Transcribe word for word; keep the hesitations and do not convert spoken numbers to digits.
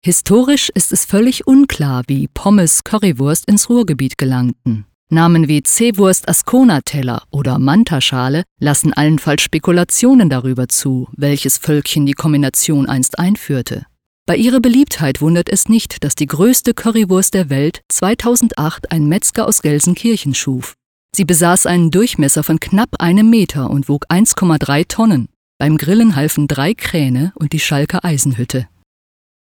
Historisch ist es völlig unklar, wie Pommes Currywurst ins Ruhrgebiet gelangten. Namen wie Zeewurst Ascona-Teller oder Mantaschale lassen allenfalls Spekulationen darüber zu, welches Völkchen die Kombination einst einführte. Bei ihrer Beliebtheit wundert es nicht, dass die größte Currywurst der Welt zweitausendacht ein Metzger aus Gelsenkirchen schuf. Sie besaß einen Durchmesser von knapp einem Meter und wog eins Komma drei Tonnen. Beim Grillen halfen drei Kräne und die Schalker Eisenhütte.